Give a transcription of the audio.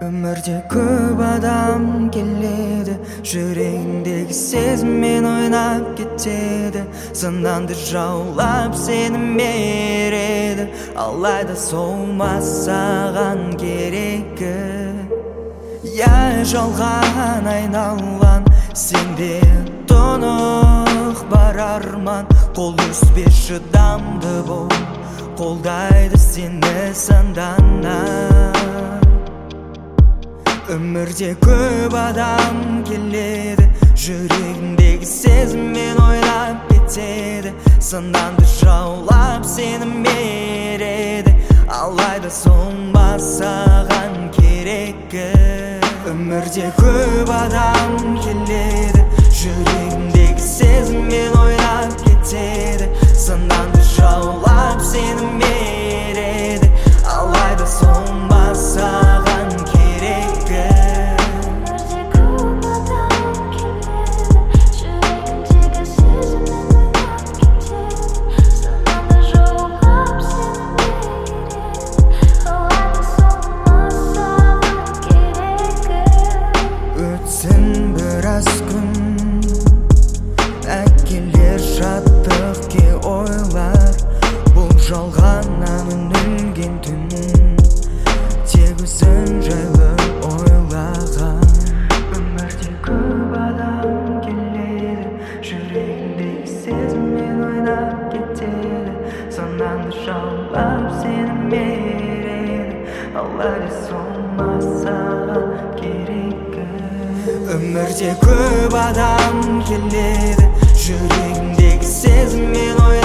Өмірде көп адам келеді, жүрегіндегі сезіммен ойнап кетеді. Сынанды жаулап сені мереді, алайда сол саған керегі. Я жалған айналған, сенде тұнық бар арман. Қол үзбе шыдамды бол, қолдайды сені сандана. Өмірде көп адам келеді, жүрегіндегі сезіммен ойнап кетеді. Сынанды жаулап сені мереді, алайда соңба саған керегі. Өмірде көп адам келеді, жүрегіндегі сезіммен ойнап кетеді. Сынанды жаулап сені мереді, алайда соңба саған керегі. Біраз күн әкелер жаттықке ойлар, бұл жалғаннан үнілген түн, тек өзін жайлы ойлаған. Өмірде көп адам келеді, жүрегіндегі сезіммен ойнап кетеді. Санаңды жаулап сені мереді, алайда соңма саған керегі. Өмірде көп адам келеді, жүрегіндегі сезіммен ойнап